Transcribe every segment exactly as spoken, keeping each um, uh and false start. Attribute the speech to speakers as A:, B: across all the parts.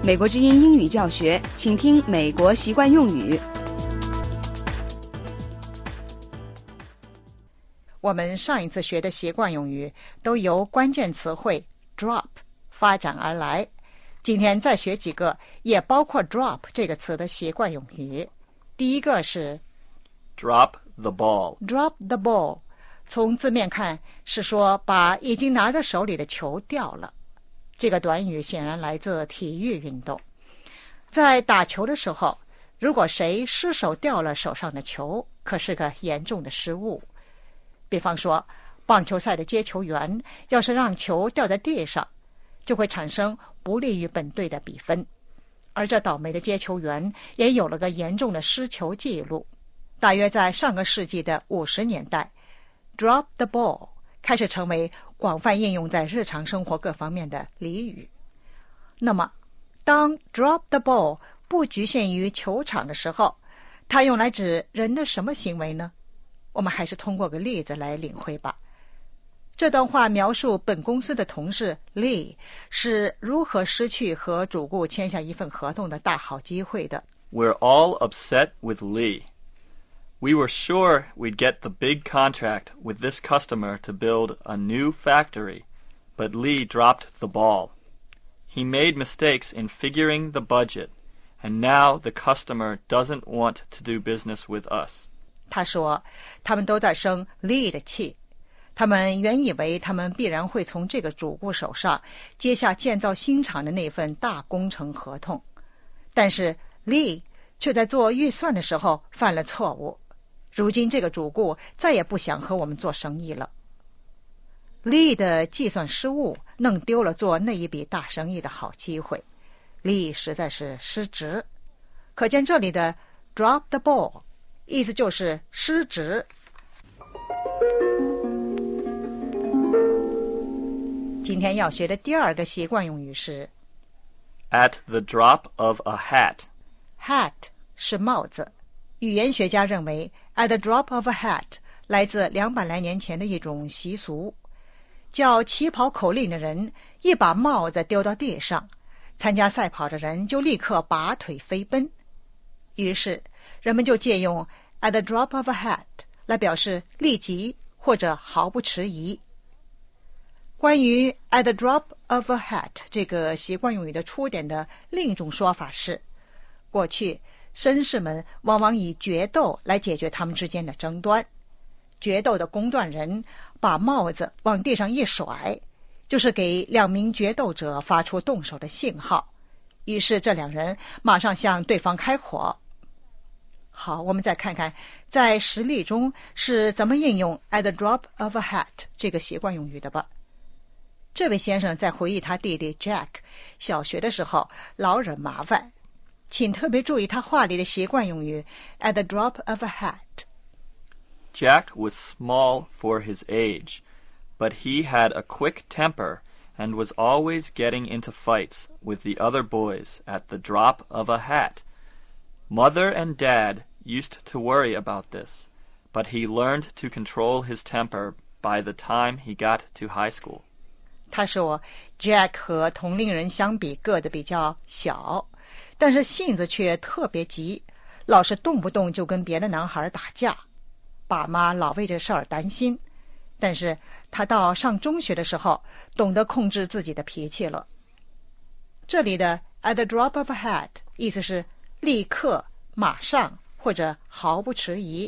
A: 美国之音英语教学，请听美国习惯用语。
B: 我们上一次学的习惯用语都由关键词汇 drop 发展而来，今天再学几个也包括 drop 这个词的习惯用语。第一个是
C: drop the ball.
B: drop the ball， 从字面看是说把已经拿在手里的球掉了。这个短语显然来自体育运动。在打球的时候，如果谁失手掉了手上的球，可是个严重的失误。比方说，棒球赛的接球员要是让球掉在地上，就会产生不利于本队的比分。而这倒霉的接球员也有了个严重的失球记录。大约在上个世纪的五十年代 ，drop the ball 开始成为广泛应用在日常生活各方面的俚语。那么，当 drop the ball 不局限于球场的时候，它用来指人的什么行为呢？我们还是通过个例子来领会吧。这段话描述本公司的同事 Lee 是如何失去和主顾签下一份合同的大好机会的。
C: We're all upset with Lee. We were sure we'd get the big contract with this customer to build a new factory, but Lee dropped the ball. He made mistakes in figuring the budget, and now the customer doesn't want to do business with us.
B: 他说，他们都在生 Lee 的气。他们原以为他们必然会从这个主顾手上接下建造新厂的那份大工程合同，但是 Lee 却在做预算的时候犯了错误。如今这个主顾再也不想和我们做生意了。Lee 的计算失误弄丢了做那一笔大生意的好机会。Lee 实在是失职。可见这里的 drop the ball 意思就是失职。今天要学的第二个习惯用语是
C: At the drop of a hat.
B: hat 是帽子。语言学家认为 at the drop of a hat 来自两百来年前的一种习俗，叫起跑口令的人一把帽子丢到地上，参加赛跑的人就立刻拔腿飞奔。于是人们就借用 at the drop of a hat 来表示立即或者毫不迟疑。关于 at the drop of a hat 这个习惯用语的出典的另一种说法是，过去绅士们往往以决斗来解决他们之间的争端。决斗的公断人把帽子往地上一甩，就是给两名决斗者发出动手的信号，于是这两人马上向对方开火。好，我们再看看在实例中是怎么应用 at the drop of a hat 这个习惯用语的吧。这位先生在回忆他弟弟 Jack 小学的时候老惹麻烦，请特别注意他话里的习惯用语 at the drop of a hat。
C: Jack was small for his age, but he had a quick temper and was always getting into fights with the other boys at the drop of a hat. Mother and Dad used to worry about this, but he learned to control his temper by the time he got to high school.
B: 他说 Jack 和同龄人相比个子比较小，但是性子却特别急，老是动不动就跟别的男孩打架。爸妈老为这事儿担心，但是他到上中学的时候懂得控制自己的脾气了。这里的 at the drop of a hat 意思是立刻、马上或者毫不迟疑。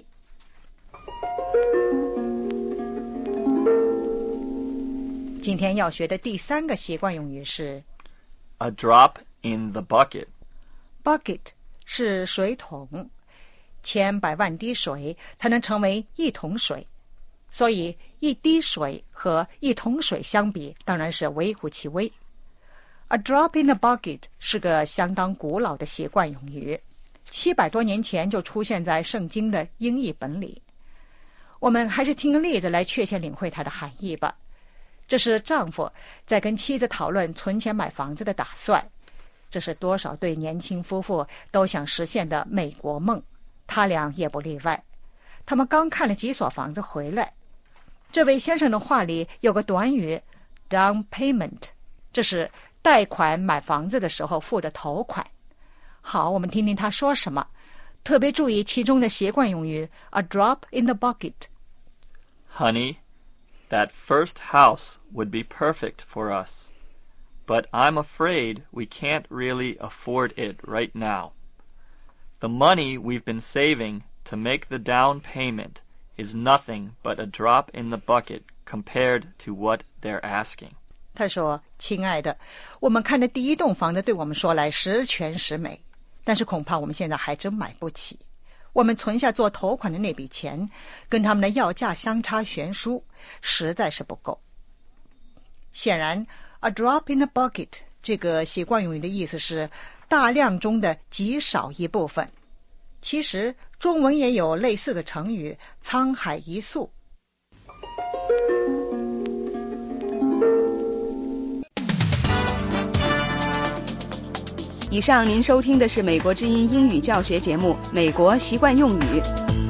B: 今天要学的第三个习惯用语是
C: A drop in the bucket.
B: bucket 是水桶，千百万滴水才能成为一桶水，所以一滴水和一桶水相比当然是微乎其微。 A drop in the bucket 是个相当古老的习惯用语，七百多年前就出现在圣经的英译本里。我们还是听个例子来确切领会它的含义吧。这是丈夫在跟妻子讨论存钱买房子的打算，这是多少对年轻夫妇都想实现的美国梦，他俩也不例外。他们刚看了几所房子回来。这位先生的话里有个短语 down payment， 这是贷款买房子的时候付的头款。好，我们听听他说什么，特别注意其中的习惯用语 a drop in the bucket.
C: Honey, that first house would be perfect for us, but I'm afraid we can't really afford it right now. The money we've been saving to make the down payment is nothing but a drop in the bucket compared to what they're asking.
B: 他说，亲爱的，我们看的第一栋房子对我们说来十全十美，但是恐怕我们现在还真买不起。我们存下做头款的那笔钱跟他们的要价相差悬殊，实在是不够。显然 a drop in the bucket 这个习惯用语的意思是大量中的极少一部分。其实中文也有类似的成语沧海一粟。
A: 以上您收听的是美国之音英语教学节目《美国习惯用语》。